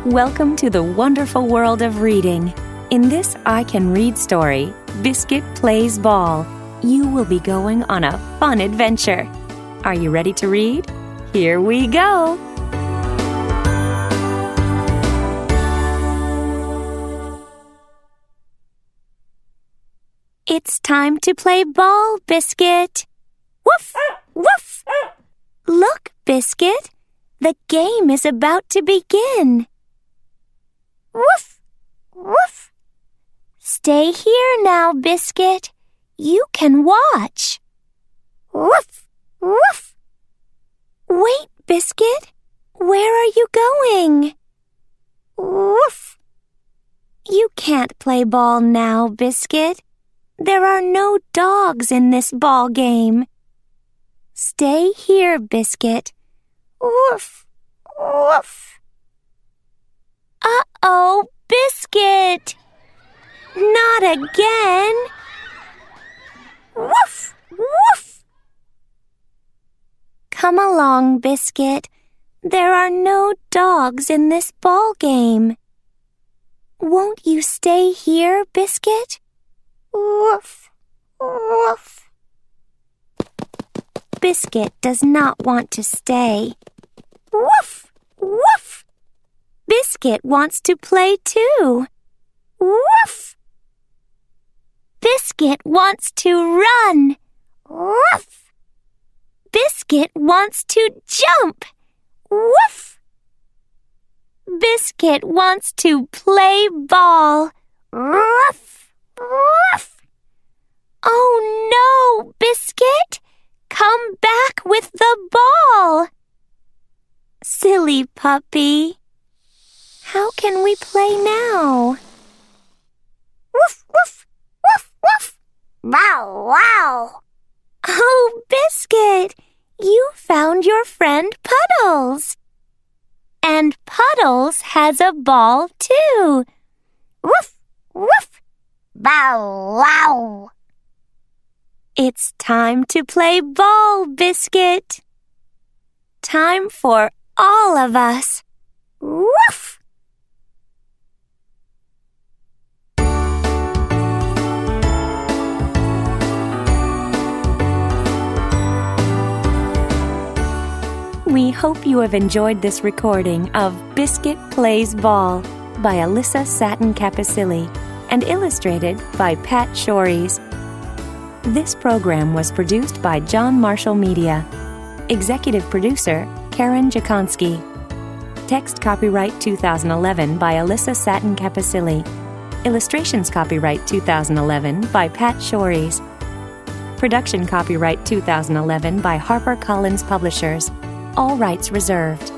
Welcome to the wonderful world of reading. In this I Can Read story, Biscuit Plays Ball, you will be going on a fun adventure. Are you ready to read? Here we go! It's time to play ball, Biscuit. Woof! Woof! Look, Biscuit, the game is about to begin. Woof! Woof! Stay here now, Biscuit. You can watch. Woof! Woof! Wait, Biscuit. Where are you going? Woof! You can't play ball now, Biscuit. There are no dogs in this ball game. Stay here, Biscuit. Woof! Woof! Uh-oh, Biscuit! Not again! Woof! Woof! Come along, Biscuit. There are no dogs in this ball game. Won't you stay here, Biscuit? Woof! Woof! Biscuit does not want to stay. Woof! Woof! Biscuit wants to play too. Woof! Biscuit wants to run. Woof! Biscuit wants to jump. Woof! Biscuit wants to play ball. Woof! Woof! Oh no, Biscuit! Come back with the ball! Silly puppy. How can we play now? Woof, woof, woof, woof. Wow, wow. Oh, Biscuit, you found your friend Puddles. And Puddles has a ball too. Woof, woof. Bow, wow. It's time to play ball, Biscuit. Time for all of us. Woof! We hope you have enjoyed this recording of Biscuit Plays Ball by Alyssa Satin Capicilli and illustrated by Pat Shores. This program was produced by John Marshall Media. Executive producer, Karen Jakonski. Text copyright 2011 by Alyssa Satin Capicilli. Illustrations copyright 2011 by Pat Shores. Production copyright 2011 by HarperCollins Publishers. All rights reserved.